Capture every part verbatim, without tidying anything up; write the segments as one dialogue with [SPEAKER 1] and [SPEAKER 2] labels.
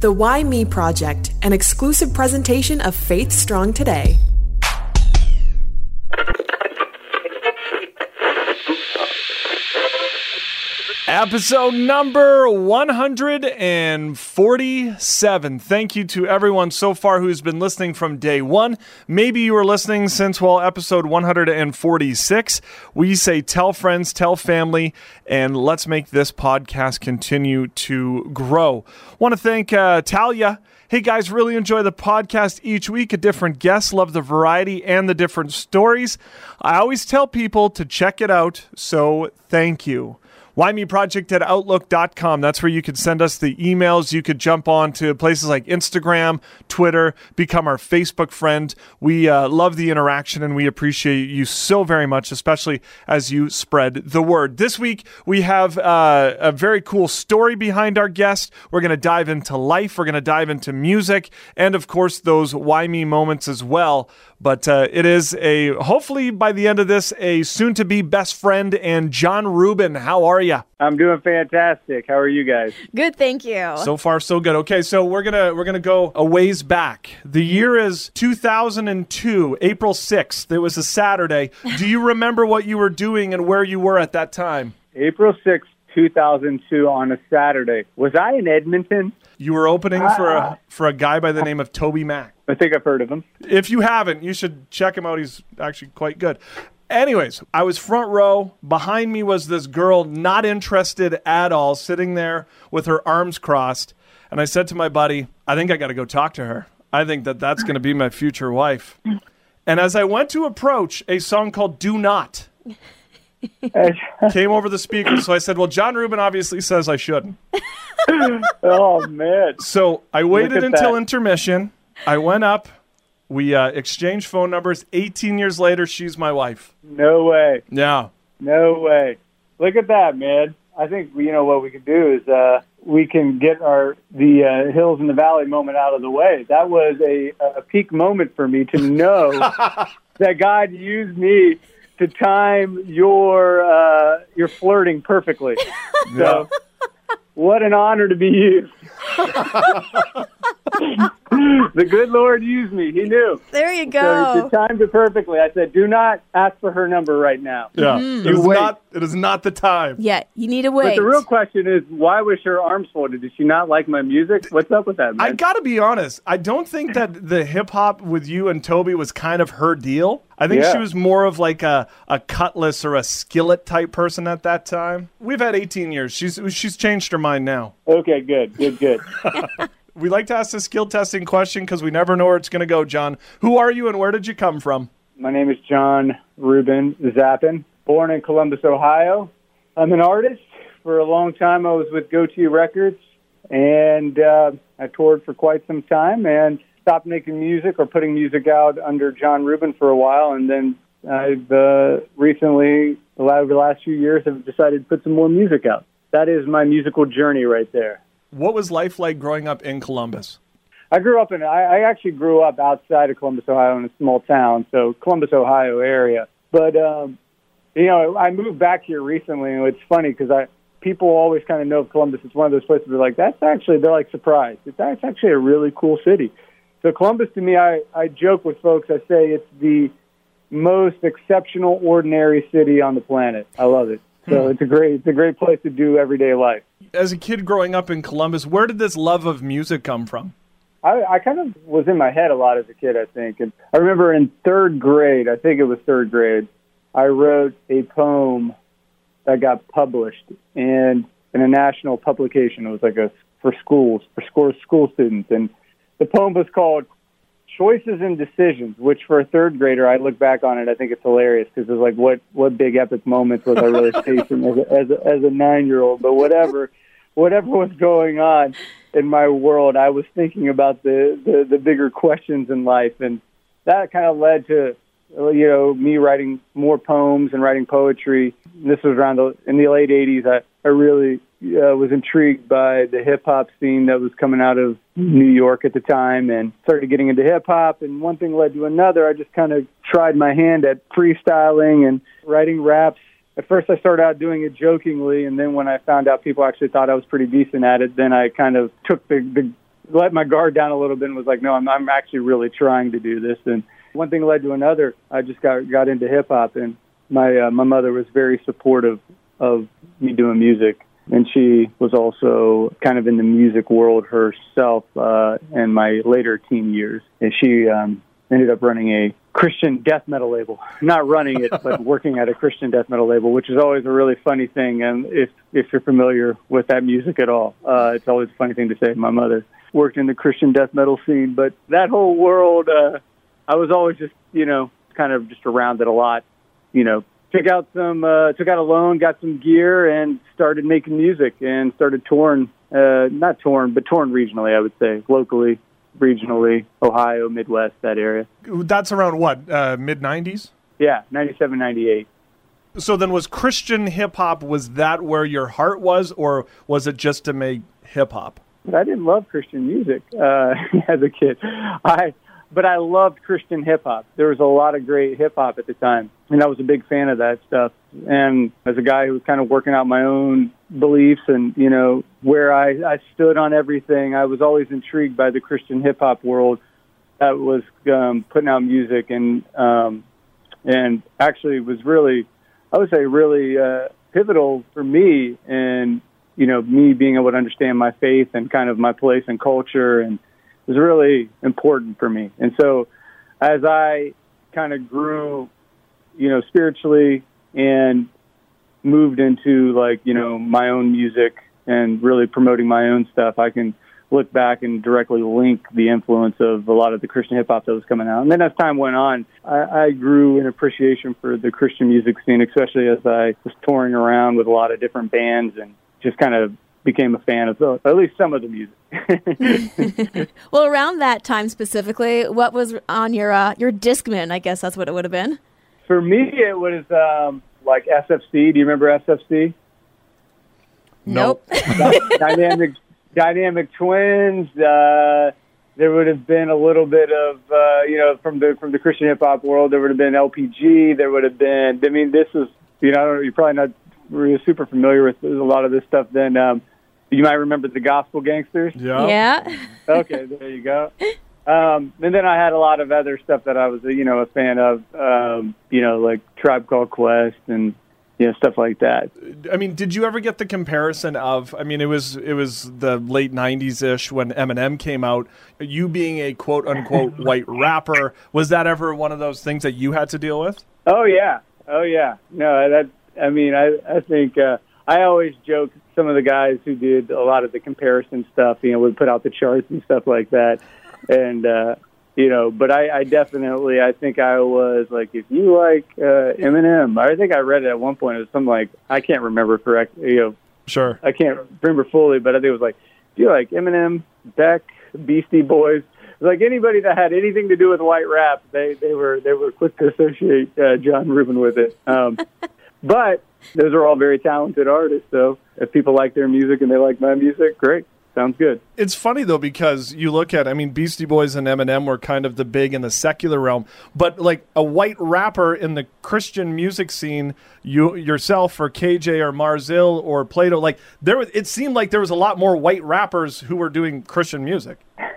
[SPEAKER 1] The Why Me Project, an exclusive presentation of Faith Strong Today.
[SPEAKER 2] Episode number one hundred forty-seven. Thank you to everyone so far who's been listening from day one. Maybe you were listening since, well, episode one hundred forty-six. We say tell friends, tell family, and let's make this podcast continue to grow. Want to thank uh, Talia. Hey guys, really enjoy the podcast each week. A different guest, love the variety and the different stories. I always tell people to check it out, so thank you. Why Me Project at outlook dot com. That's where you could send us the emails. You could jump on to places like Instagram, Twitter, become our Facebook friend. We uh, love the interaction and we appreciate you so very much, especially as you spread the word. This week, we have uh, a very cool story behind our guest. We're going to dive into life. We're going to dive into music and, of course, those Why Me moments as well. But uh, it is a, hopefully by the end of this, a soon-to-be best friend. And John Rubin, how are you?
[SPEAKER 3] I'm doing fantastic. How are you guys?
[SPEAKER 4] Good, thank you.
[SPEAKER 2] So far, so good. Okay, so we're gonna we're gonna go a ways back. The year is two thousand two, April sixth. It was a Saturday. Do you remember what you were doing and where you were at that time?
[SPEAKER 3] April sixth, two thousand two, on a Saturday. Was I in Edmonton?
[SPEAKER 2] You were opening for a for a guy by the name of Toby Mac.
[SPEAKER 3] I think I've heard of him.
[SPEAKER 2] If you haven't, you should check him out. He's actually quite good. Anyways, I was front row. Behind me was this girl, not interested at all, sitting there with her arms crossed. And I said to my buddy, I think I got to go talk to her. I think that that's going to be my future wife. And as I went to approach, a song called Do Not came over the speaker. So I said, well, John Rubin obviously says I shouldn't.
[SPEAKER 3] Oh, man.
[SPEAKER 2] So I waited until
[SPEAKER 3] that.
[SPEAKER 2] intermission. I went up. We uh, exchanged phone numbers. eighteen years later, she's my wife.
[SPEAKER 3] No way.
[SPEAKER 2] Yeah.
[SPEAKER 3] No way. Look at that, man. I think, you know, what we could do is uh, we can get our the uh, Hills in the Valley moment out of the way. That was a, a peak moment for me to know that God used me to time your uh, your flirting perfectly. So, what an honor to be used. The good Lord used me. He knew.
[SPEAKER 4] There you
[SPEAKER 3] So
[SPEAKER 4] go.
[SPEAKER 3] he timed it perfectly. I said, do not ask for her number right now.
[SPEAKER 2] Yeah.
[SPEAKER 4] Mm-hmm.
[SPEAKER 2] It, is
[SPEAKER 3] wait.
[SPEAKER 2] not, it is not the time.
[SPEAKER 4] Yeah, you need to wait.
[SPEAKER 3] But the real question is, why was her arms folded? Did she not like my music? What's up with that, man?
[SPEAKER 2] I got to be honest. I don't think that the hip-hop with you and Toby was kind of her deal. I think
[SPEAKER 3] Yeah.
[SPEAKER 2] she was more of like a, a Cutlass or a Skillet type person at that time. We've had eighteen years. She's she's changed her mind now.
[SPEAKER 3] Okay, good, good, good.
[SPEAKER 2] We like to ask the skill testing question because we never know where it's going to go, John. Who are you and where did you come from?
[SPEAKER 3] My name is John Rubin Zappin, born in Columbus, Ohio. I'm an artist. For a long time, I was with Goatee Records, and uh, I toured for quite some time and stopped making music or putting music out under John Rubin for a while, and then I've uh, recently, over the last few years, have decided to put some more music out. That is my musical journey right there.
[SPEAKER 2] What was life like growing up in Columbus?
[SPEAKER 3] I grew up in, I, I actually grew up outside of Columbus, Ohio, in a small town, so Columbus, Ohio area. But, um, you know, I moved back here recently, and it's funny because I people always kind of know of Columbus. It's one of those places where they're like, that's actually, they're like surprised. It's, that's actually a really cool city. So Columbus, to me, I, I joke with folks, I say it's the most exceptional, ordinary city on the planet. I love it. So it's a great, it's a great place to do everyday life.
[SPEAKER 2] As a kid growing up in Columbus, where did this love of music come from?
[SPEAKER 3] I, I kind of was in my head a lot as a kid, I think. And I remember in third grade, I think it was third grade, I wrote a poem that got published in, in a national publication. It was like a for schools, for school, school students. And the poem was called Choices and Decisions, which for a third grader, I look back on it, I think it's hilarious because it's like, what, what big epic moments was I really facing as a, as a, as a nine-year-old? But whatever, whatever was going on in my world, I was thinking about the, the, the bigger questions in life. And that kind of led to, you know, me writing more poems and writing poetry. This was around the, in the late eighties. I, I really uh, was intrigued by the hip-hop scene that was coming out of New York at the time and started getting into hip-hop. And one thing led to another. I just kind of tried my hand at freestyling and writing raps. At first, I started out doing it jokingly, and then when I found out people actually thought I was pretty decent at it, then I kind of took the, the let my guard down a little bit and was like, no, I'm, I'm actually really trying to do this. And one thing led to another. I just got got into hip hop, and my uh, my mother was very supportive of me doing music, and she was also kind of in the music world herself uh, in my later teen years. And she um, ended up running a Christian death metal label. Not running it, but working at a Christian death metal label, which is always a really funny thing. And if if you're familiar with that music at all, uh, it's always a funny thing to say. My mother worked in the Christian death metal scene, but that whole world, uh, I was always just, you know, kind of just around it a lot. You know, took out some, uh, took out a loan, got some gear, and started making music and started touring. Uh, not touring, but touring regionally, I would say, locally. Regionally, Ohio, Midwest, that area.
[SPEAKER 2] That's around what, uh, mid nineties?
[SPEAKER 3] Yeah, ninety-seven, ninety-eight.
[SPEAKER 2] So then was Christian hip-hop, was that where your heart was, or was it just to make hip-hop?
[SPEAKER 3] I didn't love Christian music uh, as a kid. I, but I loved Christian hip-hop. There was a lot of great hip-hop at the time, and I was a big fan of that stuff. And as a guy who was kind of working out my own beliefs and, you know, where I, I stood on everything, I was always intrigued by the Christian hip-hop world that was um, putting out music and um, and actually was really, I would say, really uh, pivotal for me and, you know, me being able to understand my faith and kind of my place in culture, and it was really important for me. And so as I kind of grew, you know, spiritually and moved into, like, you know, my own music and really promoting my own stuff, I can look back and directly link the influence of a lot of the Christian hip-hop that was coming out. And then as time went on, I, I grew an appreciation for the Christian music scene, especially as I was touring around with a lot of different bands and just kind of became a fan of the, at least some of the music.
[SPEAKER 4] Well, around that time specifically, what was on your uh, your Discman? I guess that's what it would have been.
[SPEAKER 3] For me, it was um, like S F C. Do you remember S F C?
[SPEAKER 4] Nope.
[SPEAKER 3] Dynamic, Dynamic Twins. Uh, there would have been a little bit of, uh, you know, from the from the Christian hip hop world. There would have been L P G. There would have been. I mean, this is, you know, I don't know, you're probably not really super familiar with a lot of this stuff. Then um, you might remember the Gospel Gangsters.
[SPEAKER 2] Yeah.
[SPEAKER 4] Yeah.
[SPEAKER 3] Okay, there you go. Um, and then I had a lot of other stuff that I was, you know, a fan of, um, you know, like Tribe Called Quest and, you know, stuff like that.
[SPEAKER 2] I mean, did you ever get the comparison of, I mean, it was it was the late nineties-ish when Eminem came out. You being a quote-unquote white rapper, was that ever one of those things that you had to deal with?
[SPEAKER 3] Oh, yeah. Oh, yeah. No, that, I mean, I, I think uh, I always joke, some of the guys who did a lot of the comparison stuff, you know, would put out the charts and stuff like that. And, uh, you know, but I, I definitely, I think I was like, if you like uh, Eminem, I think I read it at one point. It was something like, I can't remember correctly, you know.
[SPEAKER 2] Sure.
[SPEAKER 3] I can't remember fully, but I think it was like, if you like Eminem, Beck, Beastie Boys, like anybody that had anything to do with white rap, they, they were they were quick to associate uh, John Rubin with it. Um, but those are all very talented artists, so if people like their music and they like my music, great. Sounds good.
[SPEAKER 2] It's funny, though, because you look at, I mean, Beastie Boys and Eminem were kind of the big in the secular realm, but like a white rapper in the Christian music scene, you yourself or K J or Marzil or Plato, like there was, it seemed like there was a lot more white rappers who were doing Christian music.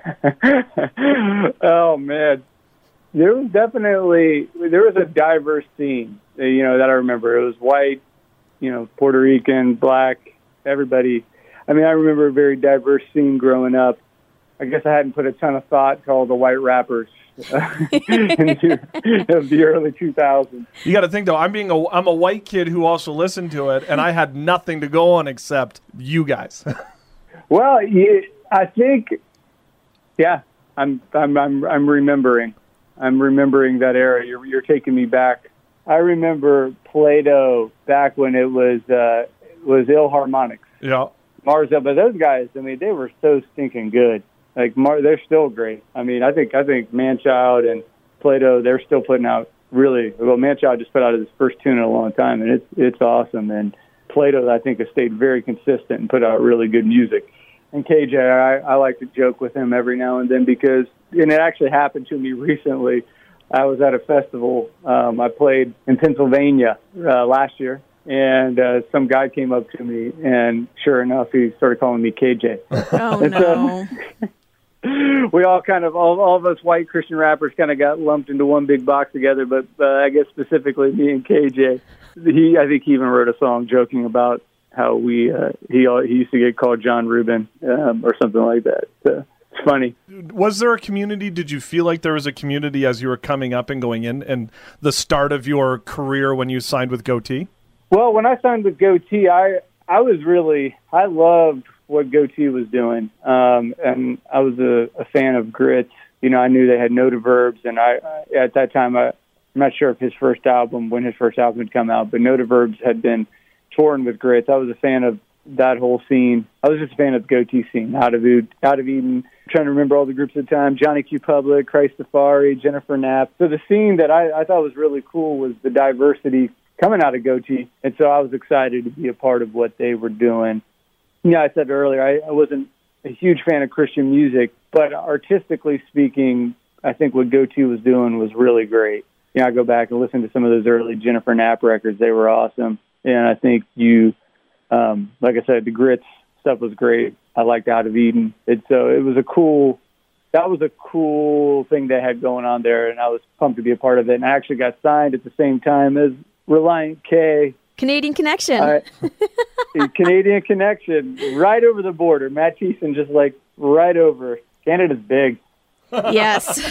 [SPEAKER 3] Oh, man. There was definitely, there was a diverse scene, you know, that I remember. It was white, you know, Puerto Rican, black, everybody. I mean, I remember a very diverse scene growing up. I guess I hadn't put a ton of thought to all the white rappers into the early two thousands.
[SPEAKER 2] You got to think, though, I'm being a I'm a white kid who also listened to it, and I had nothing to go on except you guys.
[SPEAKER 3] Well, yeah, I think, yeah, I'm I'm I'm I'm remembering, I'm remembering that era. You're you're taking me back. I remember Plato back when it was uh, was Ilharmonics.
[SPEAKER 2] Yeah.
[SPEAKER 3] Marzell, but those guys, I mean, they were so stinking good. Like, Mar- they're still great. I mean, I think I think Manchild and Plato, they're still putting out really well. Manchild just put out his first tune in a long time, and it's it's awesome. And Plato, I think, has stayed very consistent and put out really good music. And K J, I, I like to joke with him every now and then because, and it actually happened to me recently. I was at a festival. Um, I played in Pennsylvania uh, last year. And uh, some guy came up to me, and sure enough, he started calling me K J.
[SPEAKER 4] Oh,
[SPEAKER 3] and
[SPEAKER 4] no.
[SPEAKER 3] So, we all kind of, all, all of us white Christian rappers kind of got lumped into one big box together. But uh, I guess specifically me and K J, he, I think he even wrote a song joking about how we, uh, he, he used to get called John Rubin um, or something like that. So it's funny.
[SPEAKER 2] Was there a community? Did you feel like there was a community as you were coming up and going in, and the start of your career when you signed with Gotee?
[SPEAKER 3] Well, when I signed with Gotee, I, I was really, I loved what Gotee was doing. Um, and I was a, a fan of Grits. You know, I knew they had Notiverbs, and I, I at that time, I, I'm not sure if his first album, when his first album had come out, but Notiverbs had been touring with Grits. I was a fan of that whole scene. I was just a fan of the Gotee scene, Out of, Out of Eden. I'm trying to remember all the groups at the time, Johnny Q. Public, Christafari, Jennifer Knapp. So the scene that I, I thought was really cool was the diversity coming out of Gotee, and so I was excited to be a part of what they were doing. You know, I said earlier, I, I wasn't a huge fan of Christian music, but artistically speaking, I think what Gotee was doing was really great. You know, I go back and listen to some of those early Jennifer Knapp records. They were awesome. And I think you, um, like I said, the Grits stuff was great. I liked Out of Eden. And so it was a cool, that was a cool thing they had going on there, and I was pumped to be a part of it. And I actually got signed at the same time as Relient K.
[SPEAKER 4] Canadian Connection.
[SPEAKER 3] Uh, Canadian Connection, right over the border. Matt Thiessen just like right over. Canada's big.
[SPEAKER 4] Yes.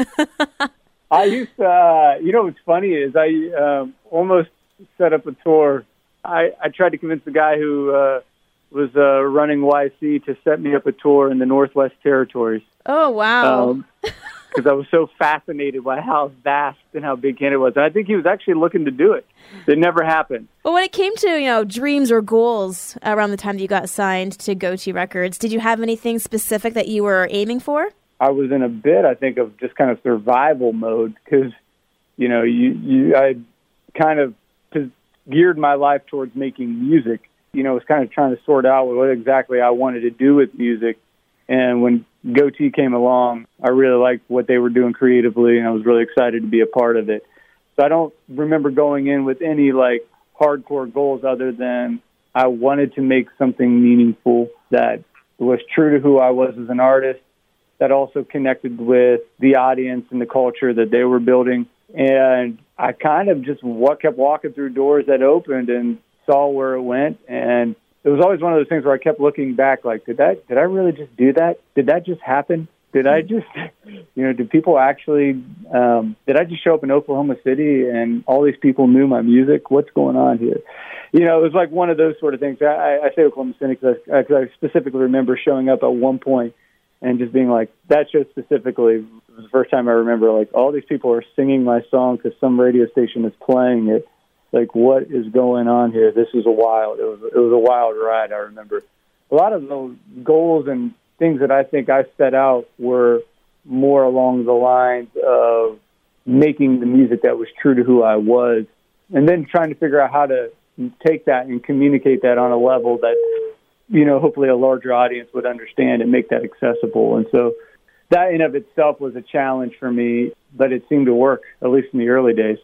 [SPEAKER 3] I used to, uh, you know what's funny is I um, almost set up a tour. I, I tried to convince the guy who uh, was uh, running Y C to set me up a tour in the Northwest Territories.
[SPEAKER 4] Oh, wow.
[SPEAKER 3] Um, because I was so fascinated by how vast and how big Canada was. And I think he was actually looking to do it. It never happened.
[SPEAKER 4] Well, when it came to, you know, dreams or goals around the time that you got signed to Gotee Records, did you have anything specific that you were aiming for?
[SPEAKER 3] I was in a bit, I think, of just kind of survival mode because, you know, you, you I kind of geared my life towards making music. You know, I was kind of trying to sort out what exactly I wanted to do with music. And when Gotee came along, I really liked what they were doing creatively, and I was really excited to be a part of it. So I don't remember going in with any, like, hardcore goals other than I wanted to make something meaningful that was true to who I was as an artist, that also connected with the audience and the culture that they were building. And I kind of just wa- kept walking through doors that opened and saw where it went, and it was always one of those things where I kept looking back, like, did that, did I really just do that? Did that just happen? Did I just, you know, did people actually, um, did I just show up in Oklahoma City and all these people knew my music? What's going on here? You know, it was like one of those sort of things. I, I say Oklahoma City because I, I specifically remember showing up at one point and just being like, that show specifically was the first time I remember, like, all these people are singing my song because some radio station is playing it. Like, what is going on here? This is a wild, it was, it was a wild ride, I remember. A lot of those goals and things that I think I set out were more along the lines of making the music that was true to who I was, and then trying to figure out how to take that and communicate that on a level that, you know, hopefully a larger audience would understand and make that accessible. And so that in of itself was a challenge for me, but it seemed to work, at least in the early days.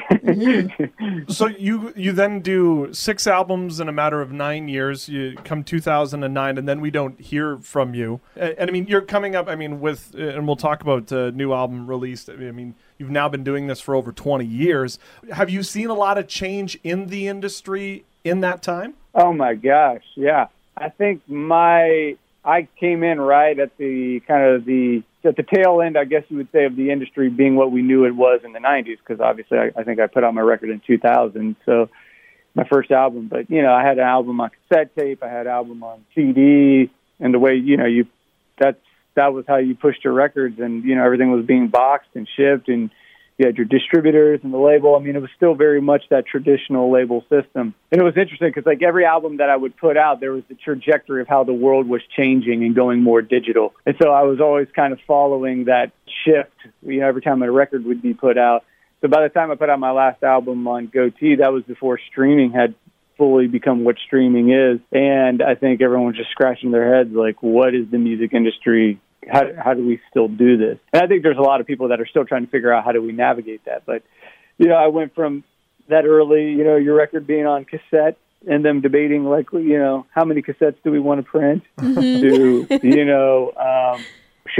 [SPEAKER 2] So you you then do six albums in a matter of nine years. You come two thousand nine, and then we don't hear from you. And, and I mean, you're coming up. I mean, with and we'll talk about the new album released. I mean, you've now been doing this for over twenty years. Have you seen a lot of change in the industry in that time?
[SPEAKER 3] Oh my gosh, yeah. I think my I came in right at the kind of the at the tail end, I guess you would say, of the industry being what we knew it was in the nineties, because obviously I, I think I put out my record in two thousand, so my first album. But, you know, I had an album on cassette tape, I had an album on C D, and the way, you know, you that's that was how you pushed your records, and, you know, everything was being boxed and shipped, and you had your distributors and the label. I mean, it was still very much that traditional label system. And it was interesting because, like, every album that I would put out, there was the trajectory of how the world was changing and going more digital. And so I was always kind of following that shift, you know, every time a record would be put out. So by the time I put out my last album on Gotee, that was before streaming had fully become what streaming is. And I think everyone was just scratching their heads, like, what is the music industry? How, how do we still do this? And I think there's a lot of people that are still trying to figure out how do we navigate that. But, you know, I went from that early, you know, your record being on cassette and them debating, like, you know, how many cassettes do we want to print, mm-hmm. to, you know, um,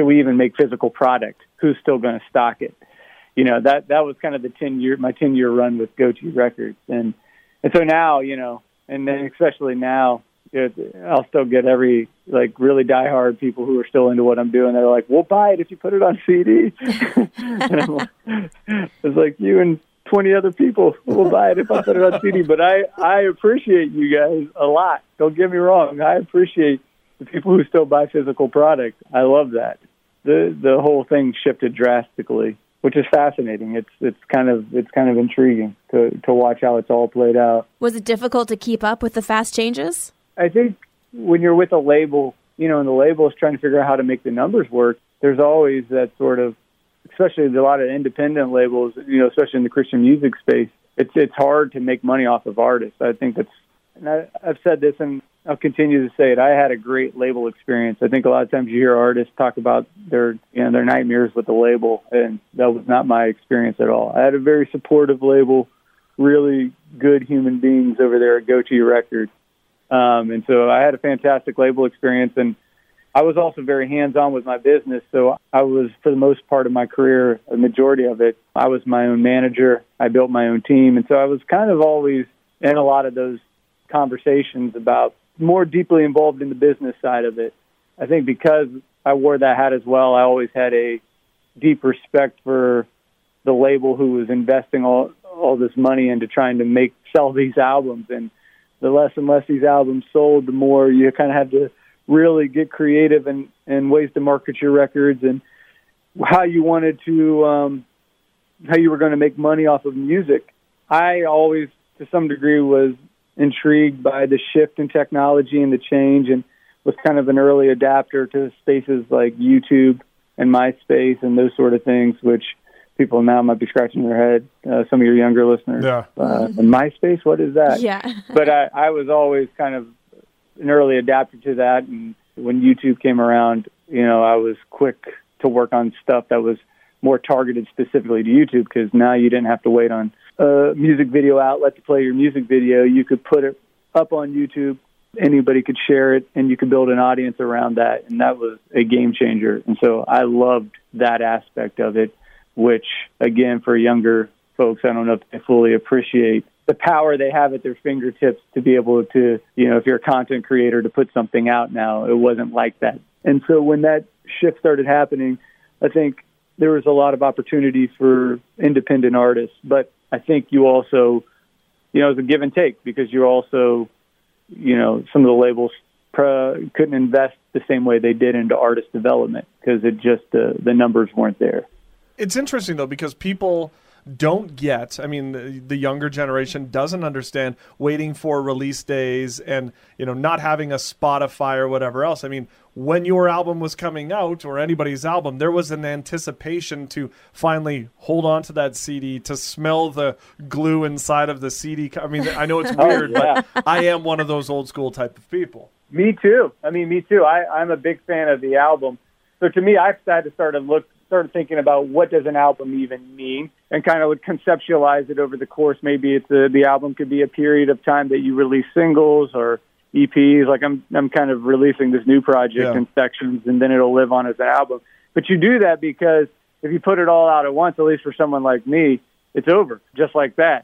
[SPEAKER 3] should we even make physical product? Who's still going to stock it? You know, that that was kind of the ten year my ten year run with Goatee Records, and and so now, you know, and then especially now, it, I'll still get every like really diehard people who are still into what I'm doing. They're like, "We'll buy it if you put it on C D." And I'm like, it's like you and twenty other people will buy it if I put it on C D. But I I appreciate you guys a lot. Don't get me wrong. I appreciate the people who still buy physical product. I love that. The the whole thing shifted drastically, which is fascinating. It's it's kind of it's kind of intriguing to, to watch how it's all played out.
[SPEAKER 4] Was it difficult to keep up with the fast changes?
[SPEAKER 3] I think when you're with a label, you know, and the label is trying to figure out how to make the numbers work, there's always that sort of, especially a lot of independent labels, you know, especially in the Christian music space, it's it's hard to make money off of artists. I think that's, and I, I've said this and I'll continue to say it. I had a great label experience. I think a lot of times you hear artists talk about their, you know, their nightmares with the label, and that was not my experience at all. I had a very supportive label, really good human beings over there at Goatee Records. Um, and so I had a fantastic label experience, and I was also very hands-on with my business. So I was, for the most part of my career, a majority of it, I was my own manager. I built my own team. And so I was kind of always in a lot of those conversations about more deeply involved in the business side of it. I think because I wore that hat as well, I always had a deep respect for the label who was investing all, all this money into trying to make, sell these albums. And the less and less these albums sold, the more you kind of had to really get creative and, and ways to market your records and how you wanted to, um, how you were going to make money off of music. I always, to some degree, was intrigued by the shift in technology and the change, and was kind of an early adapter to spaces like YouTube and MySpace and those sort of things, which people now might be scratching their head. Uh, some of your younger listeners.
[SPEAKER 2] Yeah.
[SPEAKER 3] Uh, MySpace, what is that?
[SPEAKER 4] Yeah.
[SPEAKER 3] But I, I was always kind of an early adapter to that. And when YouTube came around, you know, I was quick to work on stuff that was more targeted specifically to YouTube, because now you didn't have to wait on a music video outlet to play your music video. You could put it up on YouTube. Anybody could share it, and you could build an audience around that. And that was a game changer. And so I loved that aspect of it, which, again, for younger folks, I don't know if they fully appreciate the power they have at their fingertips to be able to, you know, if you're a content creator, to put something out now. It wasn't like that. And so when that shift started happening, I think there was a lot of opportunity for independent artists. But I think you also, you know, it was a give and take, because you're also, you know, some of the labels pr- couldn't invest the same way they did into artist development, because it just, uh, the numbers weren't there.
[SPEAKER 2] It's interesting, though, because people don't get, I mean, the, the younger generation doesn't understand waiting for release days and, you know, not having a Spotify or whatever else. I mean, when your album was coming out, or anybody's album, there was an anticipation to finally hold on to that C D, to smell the glue inside of the C D. I mean, I know it's weird,
[SPEAKER 3] oh, yeah.
[SPEAKER 2] but I am one of those old school type of people.
[SPEAKER 3] Me too. I mean, me too. I, I'm a big fan of the album. So to me, I've had to start to look, started thinking about what does an album even mean, and kind of would conceptualize it over the course. Maybe it's a, the album could be a period of time that you release singles or E Ps. Like I'm, I'm kind of releasing this new project
[SPEAKER 2] yeah.
[SPEAKER 3] in sections, and then it'll live on as an album. But you do that because if you put it all out at once, at least for someone like me, it's over just like that.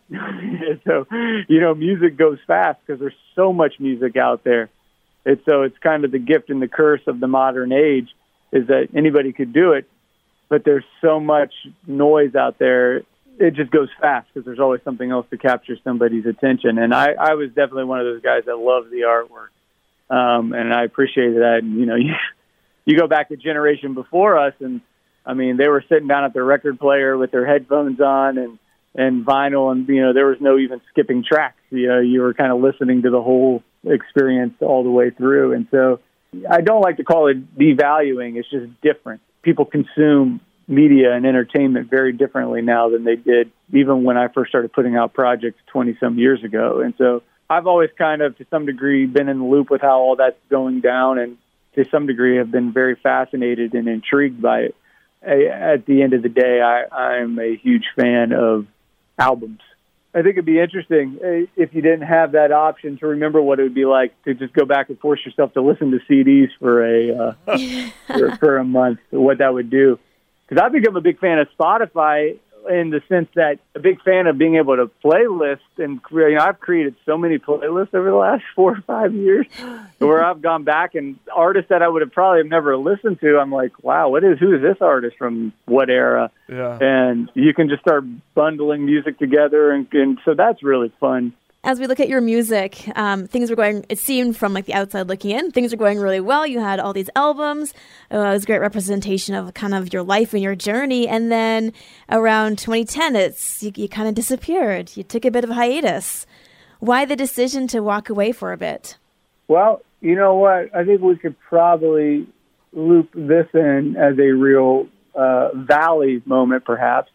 [SPEAKER 3] So, you know, music goes fast because there's so much music out there. And so it's kind of the gift and the curse of the modern age, is that anybody could do it, but there's so much noise out there. It just goes fast because there's always something else to capture somebody's attention. And I, I was definitely one of those guys that loved the artwork. Um, and I appreciated that. And, you know, you, you go back a generation before us, and, I mean, they were sitting down at their record player with their headphones on and, and vinyl, and, you know, there was no even skipping tracks. You know, you were kind of listening to the whole experience all the way through. And so I don't like to call it devaluing. It's just different. People consume media and entertainment very differently now than they did even when I first started putting out projects twenty-some years ago. And so I've always kind of, to some degree, been in the loop with how all that's going down, and to some degree have been very fascinated and intrigued by it. At the end of the day, I, I'm a huge fan of albums. I think it'd be interesting uh, if you didn't have that option to remember what it would be like to just go back and force yourself to listen to C Ds for a uh, for, for a month. What that would do, because I've become a big fan of Spotify in the sense that a big fan of being able to playlist, and you know, I've created so many playlists over the last four or five years where I've gone back and artists that I would have probably have never listened to, I'm like, wow, what is, who is this artist from what era?
[SPEAKER 2] Yeah.
[SPEAKER 3] And you can just start bundling music together. And, and so that's really fun.
[SPEAKER 4] As we look at your music, um, things were going, it seemed from like the outside looking in, things were going really well. You had all these albums. Uh, it was a great representation of kind of your life and your journey. And then around twenty ten, it's you, you kind of disappeared. You took a bit of a hiatus. Why the decision to walk away for a bit?
[SPEAKER 3] Well, you know what? I think we could probably loop this in as a real uh, valley moment, perhaps.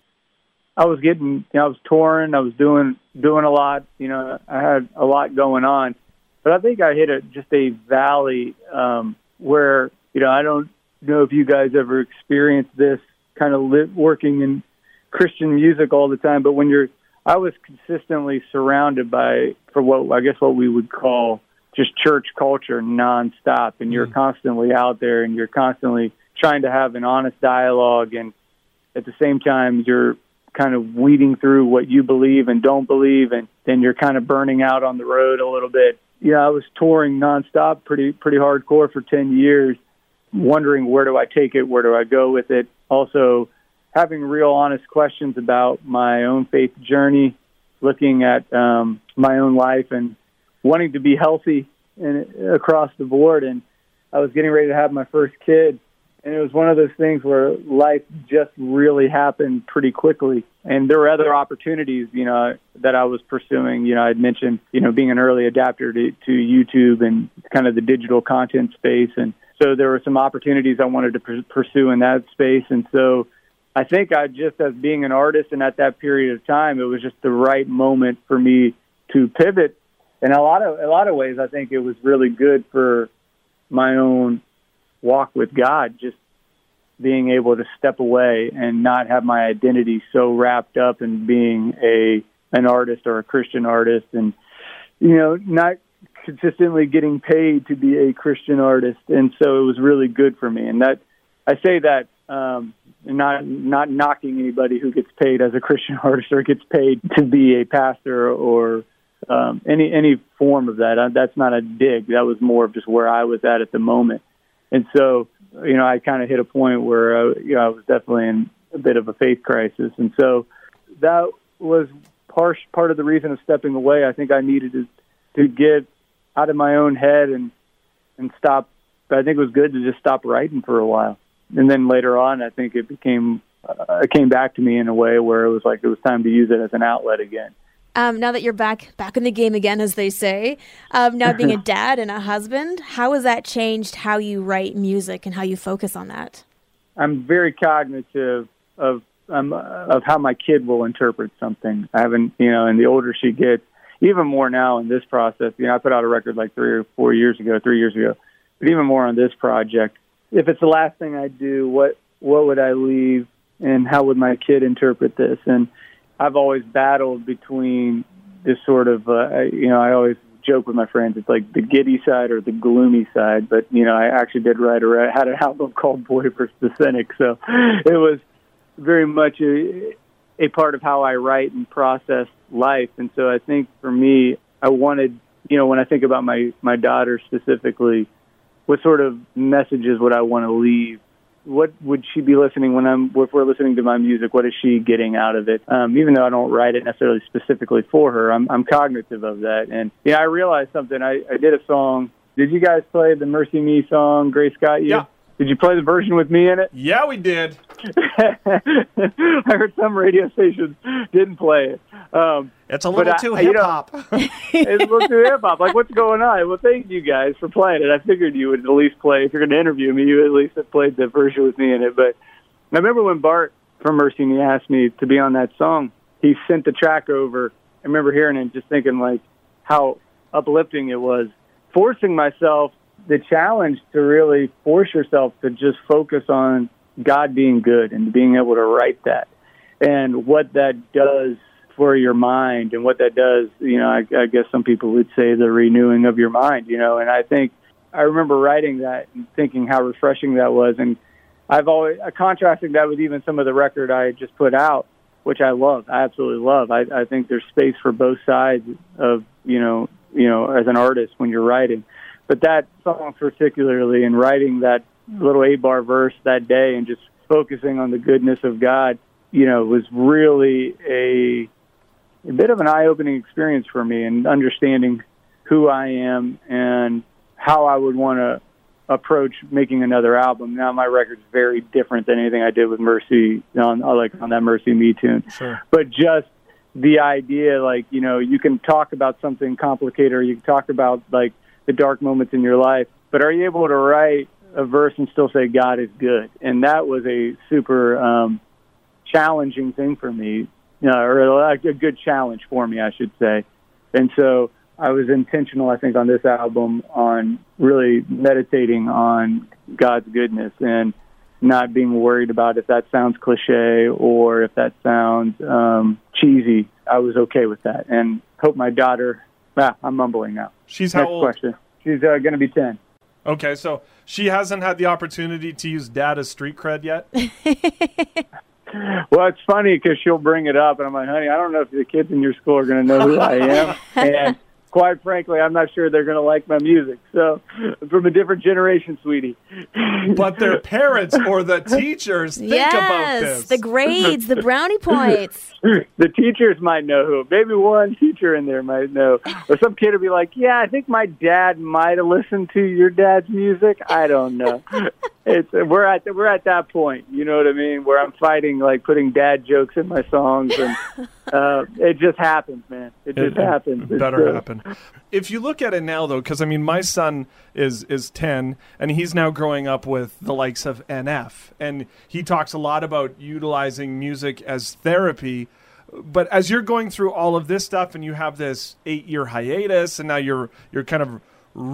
[SPEAKER 3] I was getting, you know, I was touring, I was doing doing a lot, you know, I had a lot going on. But I think I hit a, just a valley um, where, you know, I don't know if you guys ever experienced this kind of lit, working in Christian music all the time, but when you're, I was consistently surrounded by, for what I guess what we would call just church culture nonstop, and you're mm. constantly out there, and you're constantly trying to have an honest dialogue, and at the same time, you're kind of weeding through what you believe and don't believe, and then you're kind of burning out on the road a little bit. You know, I was touring nonstop, pretty pretty hardcore for ten years, wondering where do I take it, where do I go with it. Also, having real honest questions about my own faith journey, looking at um, my own life and wanting to be healthy and across the board. And I was getting ready to have my first kid. And it was one of those things where life just really happened pretty quickly. And there were other opportunities, you know, that I was pursuing. You know, I'd mentioned, you know, being an early adapter to, to YouTube and kind of the digital content space. And so there were some opportunities I wanted to pr- pursue in that space. And so I think I just, as being an artist and at that period of time, it was just the right moment for me to pivot. And a lot of, a lot of ways, I think it was really good for my own walk with God, just being able to step away and not have my identity so wrapped up in being a an artist or a Christian artist, and you know, not consistently getting paid to be a Christian artist. And so it was really good for me. And that I say that um, not not knocking anybody who gets paid as a Christian artist or gets paid to be a pastor or um, any any form of that. That's not a dig. That was more of just where I was at at the moment. And so, you know, I kind of hit a point where, uh, you know, I was definitely in a bit of a faith crisis. And so that was part, part of the reason of stepping away. I think I needed to, to get out of my own head and, and stop. I think it was good to just stop writing for a while. And then later on, I think it became, uh, it came back to me in a way where it was like it was time to use it as an outlet again.
[SPEAKER 4] Um, now that you're back back in the game again, as they say, um, now being a dad and a husband, how has that changed how you write music and how you focus on that?
[SPEAKER 3] I'm very cognitive of um, of how my kid will interpret something. I haven't, you know, and the older she gets, even more now in this process. You know, I put out a record like three or four years ago, three years ago, but even more on this project. If it's the last thing I do, what what would I leave, and how would my kid interpret this? And I've always battled between this sort of, uh, you know, I always joke with my friends, it's like the giddy side or the gloomy side. But, you know, I actually did write a, had an album called Boy versus the Cynic. So it was very much a, a part of how I write and process life. And so I think for me, I wanted, you know, when I think about my, my daughter specifically, what sort of messages would I want to leave? What would she be listening when I'm, if we're listening to my music, what is she getting out of it? Um, even though I don't write it necessarily specifically for her, I'm, I'm cognitive of that. And, yeah, I realized something. I, I did a song. Did you guys play the Mercy Me song, Grace Got You?
[SPEAKER 2] Yeah.
[SPEAKER 3] Did you play the version with me in it?
[SPEAKER 2] Yeah, we did.
[SPEAKER 3] I heard some radio stations didn't play it. Um,
[SPEAKER 2] it's a little
[SPEAKER 3] I,
[SPEAKER 2] too hip-hop.
[SPEAKER 3] You know, it's a little too hip-hop. Like, what's going on? Well, thank you guys for playing it. I figured you would at least play. If you're going to interview me, you at least have played the version with me in it. But I remember when Bart from Mercy Me asked me to be on that song, he sent the track over. I remember hearing it and just thinking, like, how uplifting it was. Forcing myself, the challenge to really force yourself to just focus on God being good and being able to write that, and what that does for your mind. And what that does, you know, I, I guess some people would say the renewing of your mind, you know, and I think I remember writing that and thinking how refreshing that was. And I've always uh, contrasting that with even some of the record I just put out, which I love. I absolutely love. I, I think there's space for both sides of, you know, you know, as an artist when you're writing. But that song particularly, and writing that little eight-bar verse that day and just focusing on the goodness of God, you know, was really a, a bit of an eye-opening experience for me, and understanding who I am and how I would want to approach making another album. Now my record's very different than anything I did with Mercy on like on that Mercy Me tune.
[SPEAKER 2] Sure.
[SPEAKER 3] But just the idea, like, you know, you can talk about something complicated, or you can talk about like the dark moments in your life, but are you able to write a verse and still say God is good? And that was a super um, challenging thing for me, you know, or a good challenge for me, I should say. And so I was intentional, I think, on this album on really meditating on God's goodness and not being worried about if that sounds cliche or if that sounds um, cheesy. I was okay with that, and hope my daughter, ah, I'm mumbling now.
[SPEAKER 2] She's
[SPEAKER 3] Next
[SPEAKER 2] how old?
[SPEAKER 3] question. She's uh, going to be ten.
[SPEAKER 2] Okay, so she hasn't had the opportunity to use Dad as street cred yet?
[SPEAKER 3] Well, it's funny because she'll bring it up, and I'm like, honey, I don't know if the kids in your school are going to know who I am. And quite frankly, I'm not sure they're going to like my music. So, from a different generation, sweetie.
[SPEAKER 2] But their parents or the teachers think
[SPEAKER 4] yes,
[SPEAKER 2] about this.
[SPEAKER 4] The grades, the brownie points.
[SPEAKER 3] The teachers might know who. Maybe one teacher in there might know. Or some kid will be like, yeah, I think my dad might have listened to your dad's music. I don't know. It's we're at we're at that point, you know what I mean, where I'm fighting like putting dad jokes in my songs, and uh, it just happens, man. It just
[SPEAKER 2] it,
[SPEAKER 3] happens.
[SPEAKER 2] It better
[SPEAKER 3] uh,
[SPEAKER 2] happen. If you look at it now, though, because I mean, my son is is ten, and he's now growing up with the likes of N F, and he talks a lot about utilizing music as therapy. But as you're going through all of this stuff, and you have this eight-year hiatus, and now you're you're kind of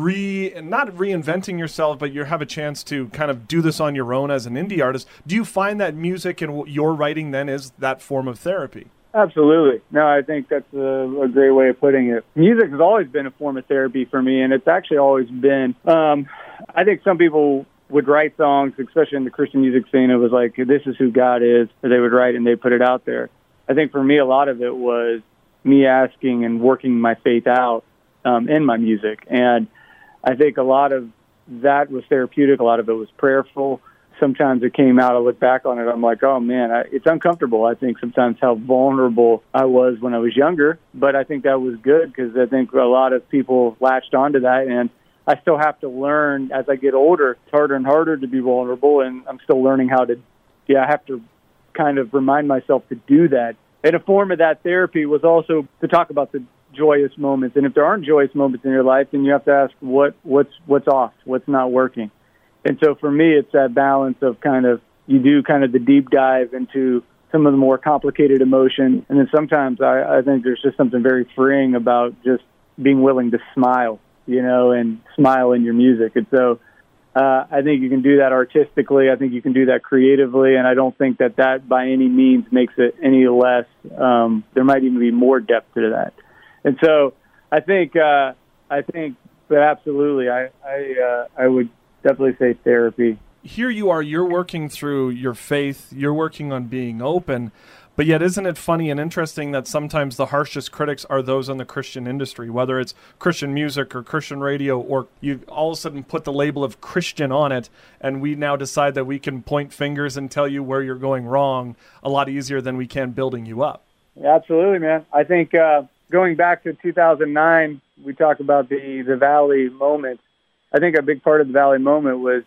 [SPEAKER 2] re not reinventing yourself, but you have a chance to kind of do this on your own as an indie artist. Do you find that music and your writing then is that form of therapy?
[SPEAKER 3] Absolutely. No, I think that's a, a great way of putting it. Music has always been a form of therapy for me, and it's actually always been. Um, I think some people would write songs, especially in the Christian music scene. It was like, this is who God is, or they would write and they put it out there. I think for me, a lot of it was me asking and working my faith out um, in my music. And I think a lot of that was therapeutic. A lot of it was prayerful. Sometimes it came out, I look back on it, I'm like, oh, man, I, it's uncomfortable. I think sometimes how vulnerable I was when I was younger. But I think that was good, because I think a lot of people latched onto that. And I still have to learn as I get older. It's harder and harder to be vulnerable, and I'm still learning how to, yeah, I have to kind of remind myself to do that. And a form of that therapy was also to talk about the joyous moments. And if there aren't joyous moments in your life, then you have to ask what what's what's off, what's not working. And so for me, it's that balance of kind of, you do kind of the deep dive into some of the more complicated emotions. And then sometimes I, I think there's just something very freeing about just being willing to smile, you know, and smile in your music. And so Uh, I think you can do that artistically. I think you can do that creatively, and I don't think that that by any means makes it any less. Um, there might even be more depth to that. And so I think, uh, I think, but absolutely, I, I, uh, I would definitely say therapy.
[SPEAKER 2] Here you are, you're working through your faith, you're working on being open, but yet isn't it funny and interesting that sometimes the harshest critics are those in the Christian industry, whether it's Christian music or Christian radio, or you all of a sudden put the label of Christian on it, and we now decide that we can point fingers and tell you where you're going wrong a lot easier than we can building you up.
[SPEAKER 3] Absolutely, man. I think uh, going back to two thousand nine, we talk about the, the Valley moment. I think a big part of the Valley moment was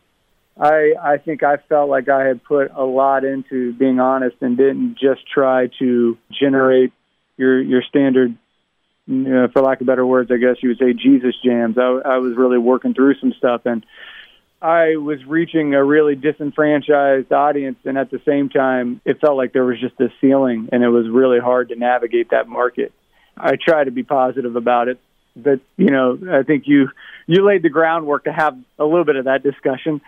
[SPEAKER 3] I, I think I felt like I had put a lot into being honest and didn't just try to generate your your standard, you know, for lack of better words, I guess you would say, Jesus jams. I, I was really working through some stuff, and I was reaching a really disenfranchised audience, and at the same time, it felt like there was just a ceiling, and it was really hard to navigate that market. I try to be positive about it, but, you know, I think you you laid the groundwork to have a little bit of that discussion.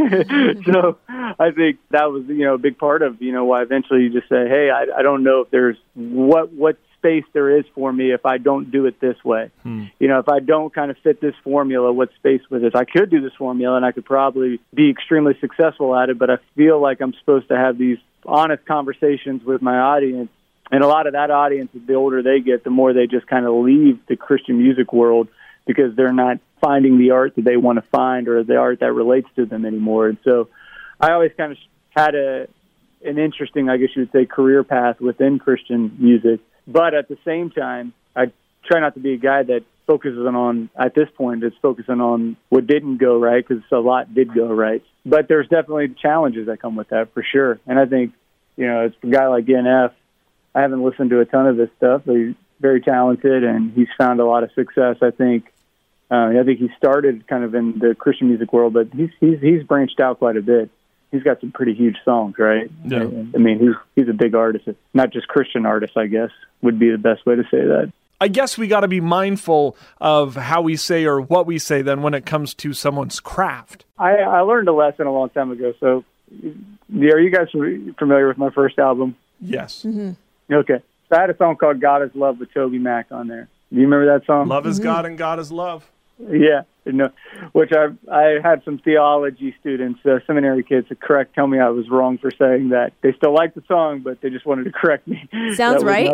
[SPEAKER 3] So I think that was, you know, a big part of, you know, why eventually you just say, hey, I, I don't know if there's what what space there is for me if I don't do it this way. Hmm. You know, if I don't kind of fit this formula, what space with this? I could do this formula and I could probably be extremely successful at it, but I feel like I'm supposed to have these honest conversations with my audience. And a lot of that audience, the older they get, the more they just kind of leave the Christian music world because they're not finding the art that they want to find or the art that relates to them anymore. And so I always kind of had a an interesting, I guess you would say, career path within Christian music. But at the same time, I try not to be a guy that focuses on, at this point, it's focusing on what didn't go right, because a lot did go right. But there's definitely challenges that come with that, for sure. And I think, you know, it's a guy like N F, I haven't listened to a ton of his stuff, but he's very talented, and he's found a lot of success, I think. Uh, I think he started kind of in the Christian music world, but he's he's he's branched out quite a bit. He's got some pretty huge songs, right?
[SPEAKER 2] Yeah.
[SPEAKER 3] I mean, he's he's a big artist, not just Christian artist, I guess, would be the best way to say that.
[SPEAKER 2] I guess we got to be mindful of how we say or what we say then when it comes to someone's craft.
[SPEAKER 3] I, I learned a lesson a long time ago. So, are you guys familiar with my first album?
[SPEAKER 2] Yes.
[SPEAKER 4] Mm-hmm.
[SPEAKER 3] Okay. So I had a song called God is Love with Toby Mac on there. Do you remember that song?
[SPEAKER 2] Love is
[SPEAKER 4] Mm-hmm.
[SPEAKER 2] God and God is love.
[SPEAKER 3] Yeah, no, which I I had some theology students, uh, seminary kids, to correct, tell me I was wrong for saying that. They still liked the song, but they just wanted to correct me.
[SPEAKER 4] Sounds right.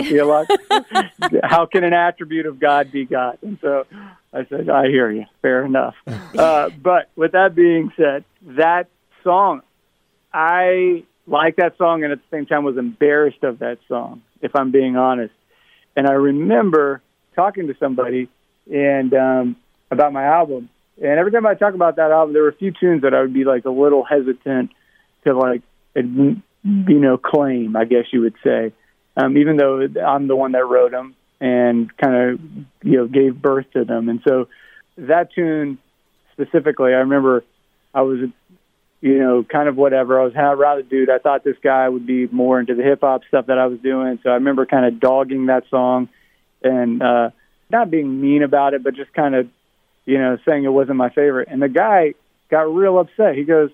[SPEAKER 3] How can an attribute of God be God? And so I said, I hear you. Fair enough. Uh, but with that being said, that song, I like that song, and at the same time was embarrassed of that song, if I'm being honest. And I remember talking to somebody and um, about my album, and every time I talk about that album, there were a few tunes that I would be like a little hesitant to like, you know, claim, I guess you would say, um, even though I'm the one that wrote them and kind of, you know, gave birth to them. And so that tune specifically, I remember I was, you know, kind of whatever. I was a rather dude. I thought this guy would be more into the hip hop stuff that I was doing. So I remember kind of dogging that song and uh, not being mean about it, but just kind of, you know, saying it wasn't my favorite. And the guy got real upset. He goes,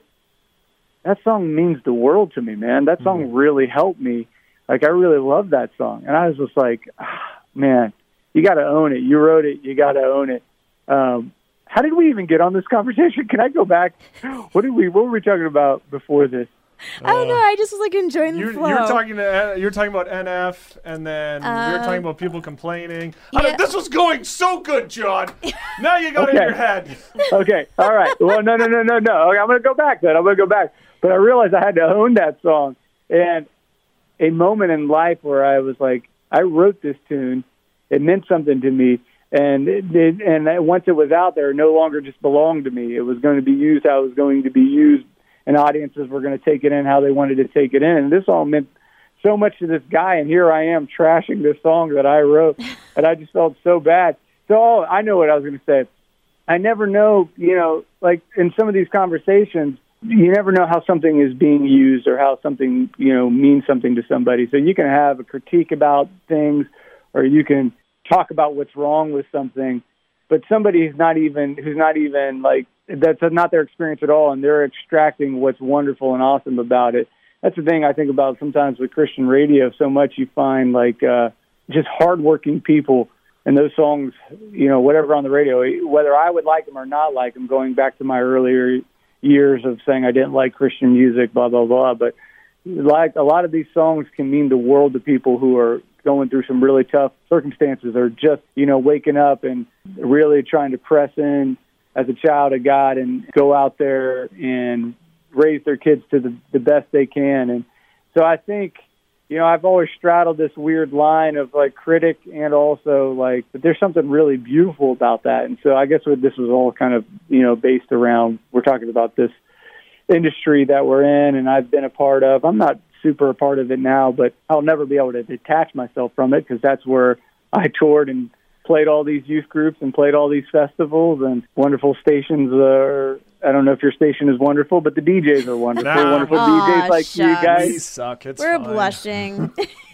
[SPEAKER 3] that song means the world to me, man. That song mm-hmm. really helped me. Like, I really love that song. And I was just like, ah, man, you got to own it. You wrote it. You got to own it. Um, how did we even get on this conversation? Can I go back? What did we? What were we talking about before this?
[SPEAKER 4] I don't know. I just was like enjoying the
[SPEAKER 2] you're,
[SPEAKER 4] flow.
[SPEAKER 2] You're talking to you're talking about N F, and then uh, we were talking about people complaining. Yeah. I mean, this was going so good, John. Now you got
[SPEAKER 3] okay.
[SPEAKER 2] it in your head.
[SPEAKER 3] Okay, all right. Well, no, no, no, no, no. Okay, I'm going to go back then. I'm going to go back. But I realized I had to own that song, and a moment in life where I was like, I wrote this tune. It meant something to me, and it, it, and once it was out there, it no longer just belonged to me. It was going to be used. I was going to be used. And audiences were going to take it in how they wanted to take it in. And this all meant so much to this guy, and here I am trashing this song that I wrote, and I just felt so bad. So oh, I know what I was going to say. I never know, you know, like in some of these conversations, you never know how something is being used or how something, you know, means something to somebody. So you can have a critique about things, or you can talk about what's wrong with something, but somebody who's not even, who's not even like, that's not their experience at all, and they're extracting what's wonderful and awesome about it. That's the thing I think about sometimes with Christian radio. So much you find like uh, just hardworking people, and those songs, you know, whatever on the radio, whether I would like them or not like them, going back to my earlier years of saying I didn't like Christian music, blah, blah, blah. But like a lot of these songs can mean the world to people who are going through some really tough circumstances, or just, you know, waking up and really trying to press in as a child of God and go out there and raise their kids to the, the best they can. And so I think, you know, I've always straddled this weird line of like critic and also like, but there's something really beautiful about that. And so I guess what this was all kind of, you know, based around, we're talking about this industry that we're in and I've been a part of. I'm not super a part of it now, but I'll never be able to detach myself from it, because that's where I toured and played all these youth groups and played all these festivals and wonderful stations. Are, I don't know if your station is wonderful, but the D Js are wonderful.
[SPEAKER 2] Nah.
[SPEAKER 3] Wonderful
[SPEAKER 4] Aw,
[SPEAKER 3] D Js like
[SPEAKER 4] shucks.
[SPEAKER 3] you guys.
[SPEAKER 2] We suck. It's
[SPEAKER 4] We're
[SPEAKER 2] fine.
[SPEAKER 4] blushing.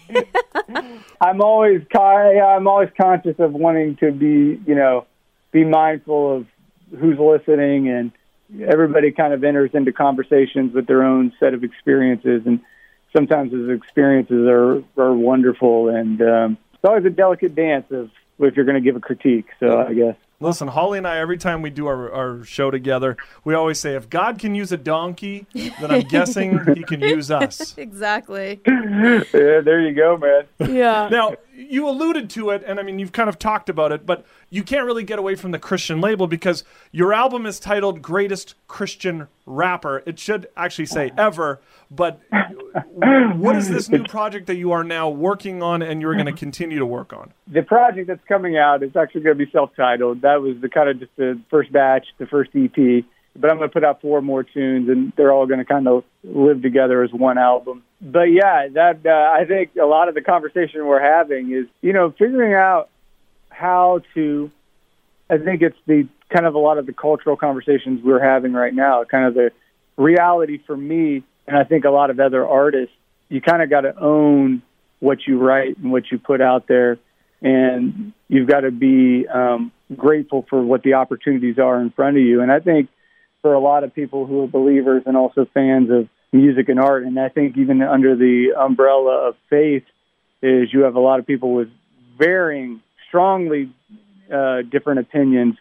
[SPEAKER 3] I'm always I'm always conscious of wanting to be, you know, be mindful of who's listening, and everybody kind of enters into conversations with their own set of experiences, and sometimes those experiences are, are wonderful, and um, it's always a delicate dance of if you're going to give a critique. So I guess.
[SPEAKER 2] Listen, Holly and I, every time we do our, our show together, we always say, if God can use a donkey, then I'm guessing he can use us.
[SPEAKER 4] Exactly.
[SPEAKER 3] Yeah, there you go, man.
[SPEAKER 4] Yeah.
[SPEAKER 2] Now, you alluded to it, and I mean, you've kind of talked about it, but you can't really get away from the Christian label because your album is titled Greatest Christian Rapper. It should actually say ever, but what is this new project that you are now working on and you're going to continue to work on?
[SPEAKER 3] The project that's coming out is actually going to be self-titled. That was the kind of just the first batch, the first E P. But I'm going to put out four more tunes, and they're all going to kind of live together as one album. But yeah, that uh, I think a lot of the conversation we're having is, you know, figuring out how to. I think it's the kind of a lot of the cultural conversations we're having right now. Kind of the reality for me, and I think a lot of other artists. You kind of got to own what you write and what you put out there, and you've got to be um, grateful for what the opportunities are in front of you. And I think for a lot of people who are believers and also fans of music and art, and I think even under the umbrella of faith, is you have a lot of people with varying, strongly uh, different opinions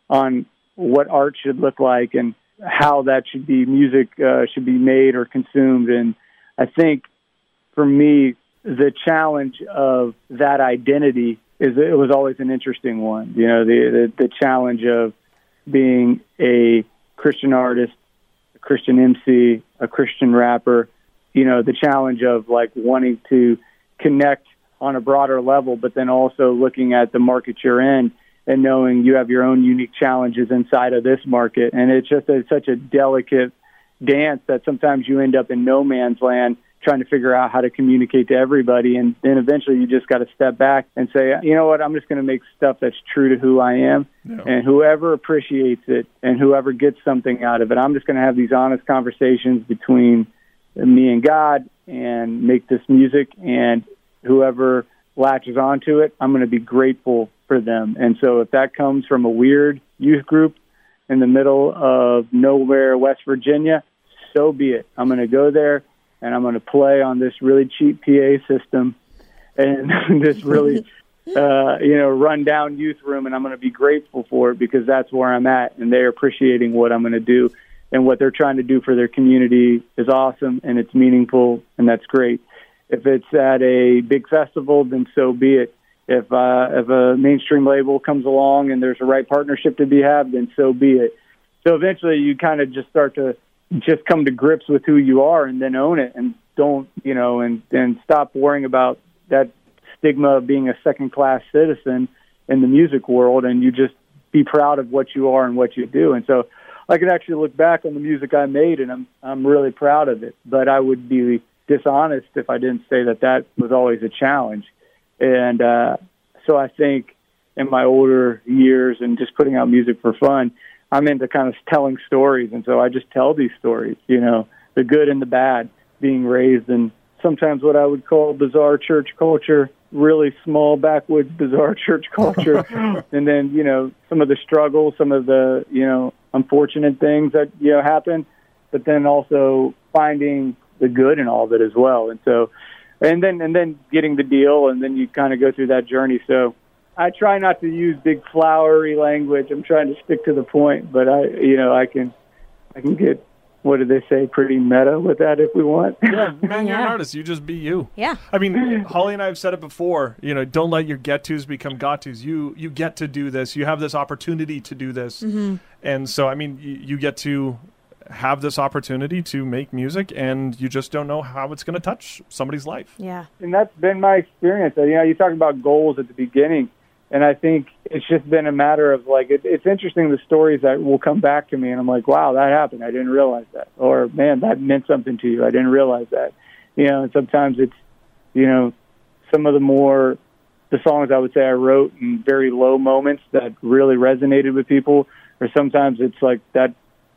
[SPEAKER 3] on what art should look like and how that should be, music uh, should be made or consumed. And I think for me, the challenge of that identity is it was always an interesting one. You know, the the, the challenge of being a Christian artist, a Christian M C, a Christian rapper, you know, the challenge of like wanting to connect on a broader level, but then also looking at the market you're in and knowing you have your own unique challenges inside of this market. And it's just a, such a delicate dance that sometimes you end up in no man's land trying to figure out how to communicate to everybody. And then eventually you just got to step back and say, you know what, I'm just going to make stuff that's true to who I am. Yeah. And whoever appreciates it and whoever gets something out of it, I'm just going to have these honest conversations between me and God and make this music. And whoever latches onto it, I'm going to be grateful for them. And so if that comes from a weird youth group in the middle of nowhere, West Virginia, so be it. I'm going to go there and I'm going to play on this really cheap P A system and this really, uh, you know, run-down youth room, and I'm going to be grateful for it because that's where I'm at, and they're appreciating what I'm going to do, and what they're trying to do for their community is awesome, and it's meaningful, and that's great. If it's at a big festival, then so be it. If uh, if a mainstream label comes along and there's a right partnership to be had, then so be it. So eventually you kind of just start to just come to grips with who you are and then own it, and don't, you know, and, and stop worrying about that stigma of being a second-class citizen in the music world, and you just be proud of what you are and what you do. And so I can actually look back on the music I made, and I'm I'm really proud of it. But I would be dishonest if I didn't say that that was always a challenge. And uh, so I think in my older years and just putting out music for fun, I'm into kind of telling stories, and so I just tell these stories, you know, the good and the bad, being raised in sometimes what I would call bizarre church culture, really small, backwoods, bizarre church culture, and then, you know, some of the struggles, some of the, you know, unfortunate things that, you know, happen, but then also finding the good in all of it as well. And so, and then, and then getting the deal, and then you kind of go through that journey. So I try not to use big flowery language. I'm trying to stick to the point, but I, you know, I can, I can get, what do they say, pretty meta with that if we want.
[SPEAKER 2] Yeah, man, you're
[SPEAKER 4] Yeah.
[SPEAKER 2] an artist. You just be you.
[SPEAKER 4] Yeah.
[SPEAKER 2] I mean, Holly and I have said it before, you know, don't let your get-tos become got-tos. You you get to do this. You have this opportunity to do this.
[SPEAKER 4] Mm-hmm.
[SPEAKER 2] And so, I mean, you, you get to have this opportunity to make music, and you just don't know how it's going to touch somebody's life.
[SPEAKER 4] Yeah.
[SPEAKER 3] And that's been my experience. You know, you talk about goals at the beginning, and I think it's just been a matter of, like, it, it's interesting the stories that will come back to me, and I'm like, wow, that happened. I didn't realize that. Or, man, that meant something to you. I didn't realize that. You know, and sometimes it's, you know, some of the more, the songs I would say I wrote in very low moments that really resonated with people, or sometimes it's like that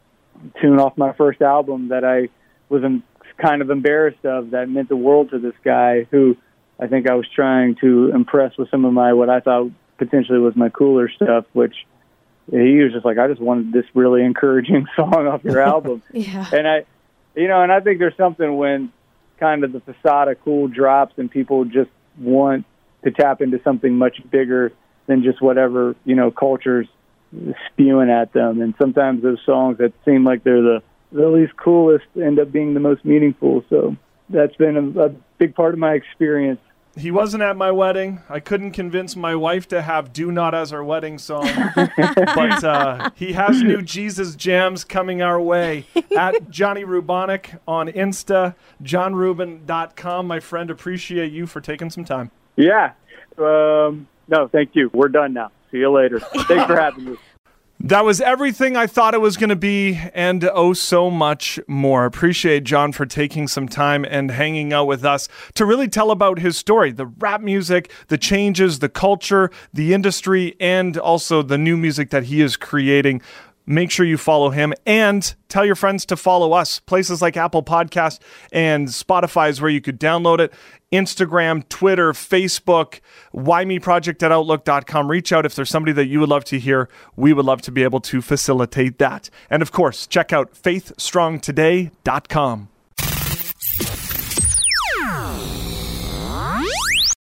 [SPEAKER 3] tune off my first album that I was kind of embarrassed of that meant the world to this guy who I think I was trying to impress with some of my, what I thought potentially was my cooler stuff, which he was just like, I just wanted this really encouraging song off your album.
[SPEAKER 4] Yeah.
[SPEAKER 3] And I, you know, and I think there's something when kind of the facade of cool drops and people just want to tap into something much bigger than just whatever, you know, culture's spewing at them. And sometimes those songs that seem like they're the, the least coolest end up being the most meaningful. So that's been a, a big part of my experience.
[SPEAKER 2] He wasn't at my wedding. I couldn't convince my wife to have Do Not as our wedding song. But uh, he has new Jesus jams coming our way. At Johnny Rubonic on Insta, john rubin dot com. My friend, appreciate you for taking some time.
[SPEAKER 3] Yeah. Um, no, thank you. We're done now. See you later. Thanks for having me.
[SPEAKER 2] That was everything I thought it was going to be, and oh so much more. Appreciate John for taking some time and hanging out with us to really tell about his story, the rap music, the changes, the culture, the industry, and also the new music that he is creating. Make sure you follow him and tell your friends to follow us. Places like Apple Podcasts and Spotify is where you could download it. Instagram, Twitter, Facebook, why me project at outlook dot com. Reach out if there's somebody that you would love to hear. We would love to be able to facilitate that. And of course, check out faith strong today dot com.